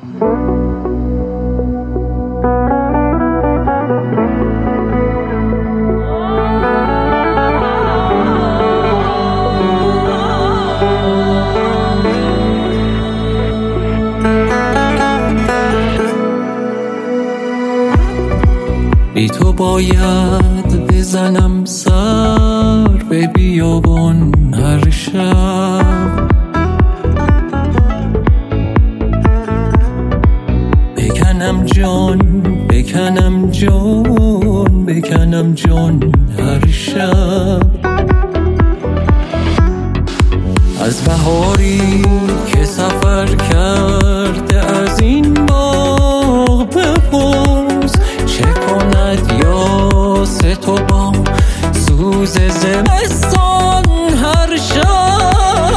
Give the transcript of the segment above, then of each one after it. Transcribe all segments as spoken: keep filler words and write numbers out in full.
بی تو باید بزنم سر به بیابان هر شب، بکنم جان بکنم جان بکنم جان هر شب. از بهاری که سفر کرده از این باغ بپرس، چه کند یاست و با سوز زمستان هر شب.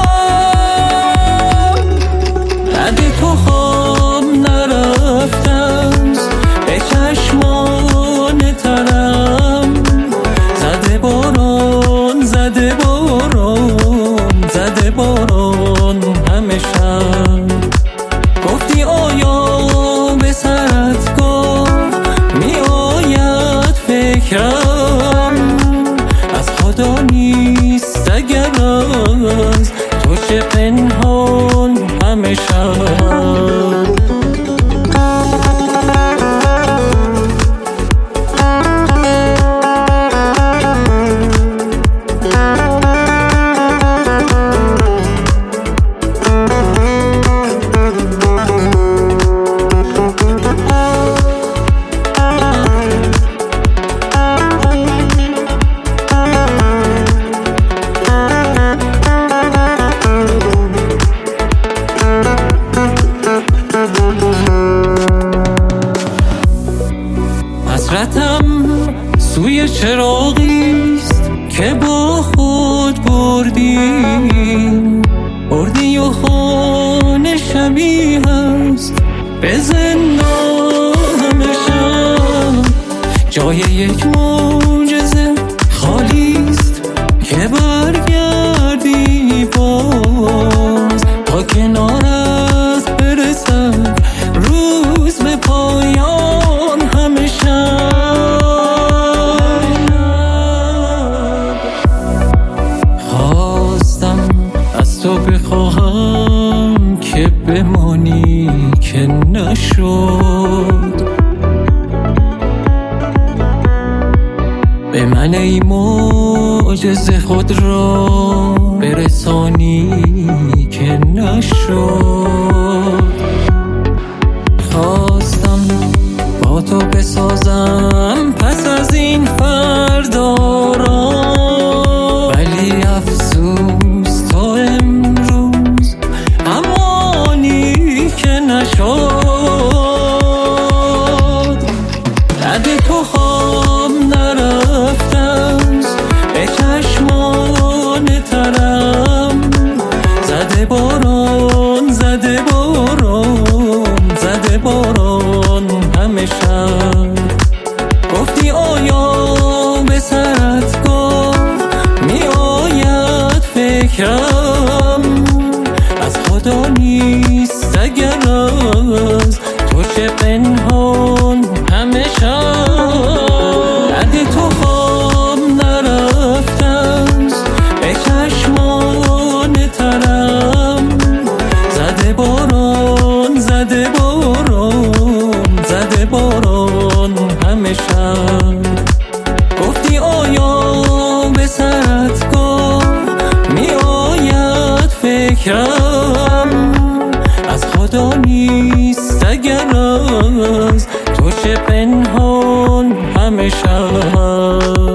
رد تو خواب نرفتم به چشمان ترم، زده باران زده باران زده باران همه شب. گفتی آیا به سرت گفت می آید فکرم، از خدا نیست اگر از تو چه پنهان همه شب. حسرتم سوی چراغیست که با خود بردی، بردی و خانه شبیه است به زندان شب. جای یک معجزه خالیست که برگردی باز، تا کنارت برسد روز به پایان همه شب. خواستم از تو بخواهم که بمانی که نشد، به من ای معجزه خود را برسانی که نشد. خواستم با تو بسازم پس از این فردا را، ولی افسوس تو امروز همانی که نشد. رد تو خواب نرفتم به چشمان ترم، زده باران زده باران زده باران همه شب. گفتی آیا به سرت گفت می آید فکرم، از خدا نیست اگر از تو چه پنهان همه شب. رد تو خواب نرفتم به چشمان ترم، زده باران زده باران زده باران همه شب. گفتی آیا به سرت گفت می آید فکرم، از خدا نیست اگر از تو چه پنهان همه شب.